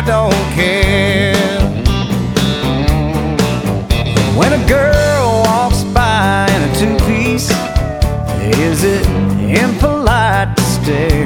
don't care. When a girl walks by in a two-piece, is it impolite to stare?